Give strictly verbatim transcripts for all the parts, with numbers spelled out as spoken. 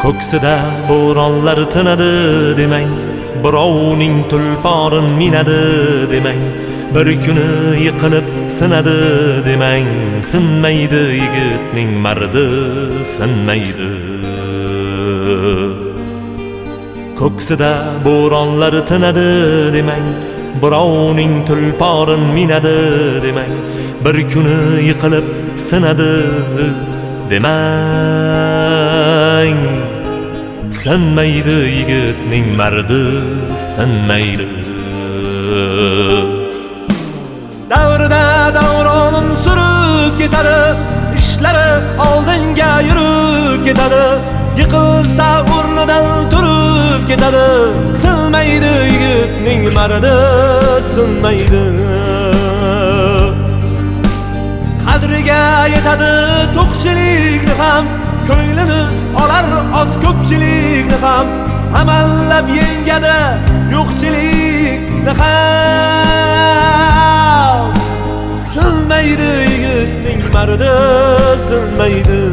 Ko'ksida bo'ronlar tinadi demang, birovning tulporin minadi demang, bir kuni yiqilib sinadi demang, sinmaydi yigitning mardi, sinmaydi. Ko'ksida bo'ronlar tinadi demang, birovning tulporin minadi demang, bir kuni yiqilib sinadi demang, sinmaydi yigitning mardi, sinmaydi. Davrida davronin surib ketadi, ishlari oldinga yurib ketadi, yiqilsa o'rnidan turib ketadi, sinmaydi yigitning mardi, sinmaydi. Qadriga yetadi to'qchilikni ham, ko'nglini olar oz ko'pchilikni ham, amallab yengadi yo'qchilikni ham, sinmaydi yigitning mardi, sinmaydi.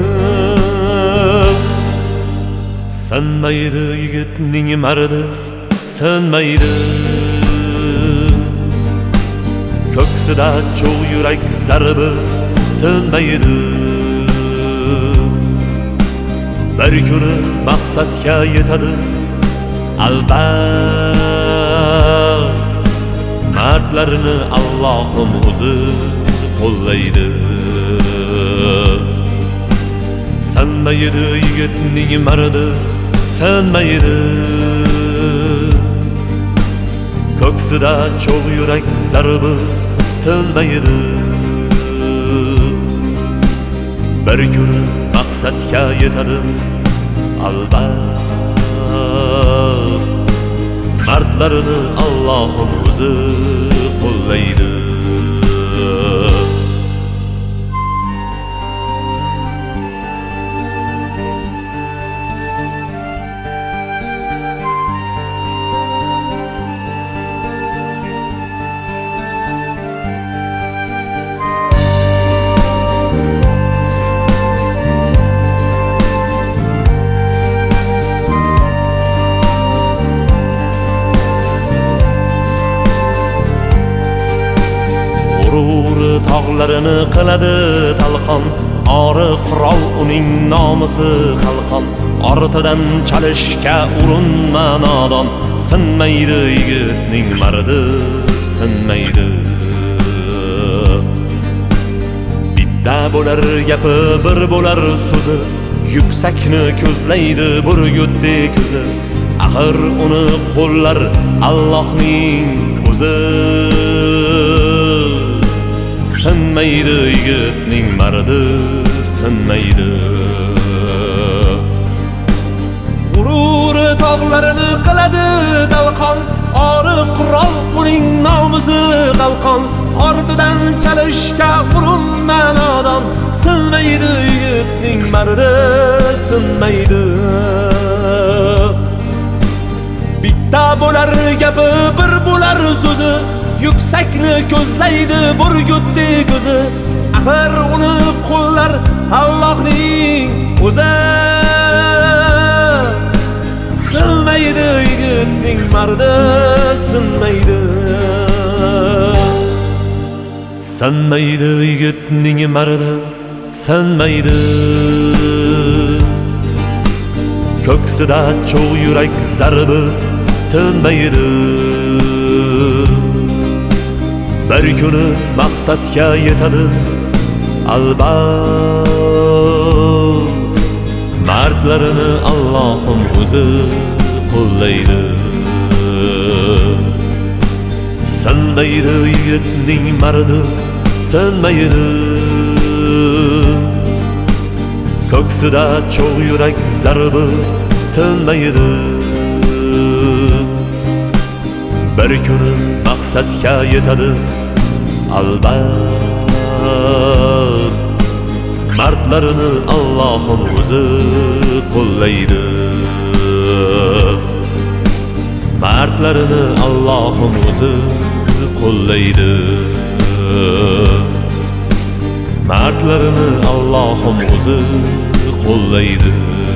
Sinmaydi yigitning mardi, sinmaydi. Ko'ksida cho'g' yurak zarbi tinmaydi. Bir kuni maqsadga yetadi albat, mardlarni Allohim o'zi qo'llaydi. Sinmaydi yigitning mardi, sinmaydi. Ko'ksida cho'g' yurak zarbi tinmaydi. Bir kuni maqsadga yetadi albat, mardlarni Allohim o'zi qo'llaydi. Tog'larini qiladi talqon, ori qurol uning nomusi qalqon. Ortidan chalishga urinma nodon, sinmaydi yigitning mardi, sinmaydi. Bitta bo'lar gapi, bir bo'lar so'zi, yuksakni ko'zlaydi burgutdi ko'zi. Axir uni qo'llar Allohning o'zi. Sinmaydi yigitning mardi, sinmaydi. G'ururi tog'larini qiladi dalqon, ori qurol uning nomusi qalqon. Ortidan chalishga urinma nodon, sinmaydi yigitning mardi, sinmaydi. Bitta bo'lar gapi, bir bo'lar so'zi, yuksakni ko'zlaydi burgutdi ko'zi. Axir uni qo'llar Allohning o'zi. Sinmaydi yigitning mardi, sinmaydi. Sinmaydi yigitning mardi, sinmaydi. Ko'ksida cho'g' yurak zarbi tinmaydi. Bir kuni maqsadga yetadi albat, mardlarini Allohim o'zi qo'llaydi. Sinmaydi yigitning mardi, sinmaydi. Ko'ksida cho'g' yurak zarbi tinmaydi. Bir kuni maqsadga yetadi albat, mardlarini Allohim o'zi qo'llaydi. Mardlarini Allohim o'zi qo'llaydi. Mardlarini Allohim o'zi qo'llaydi.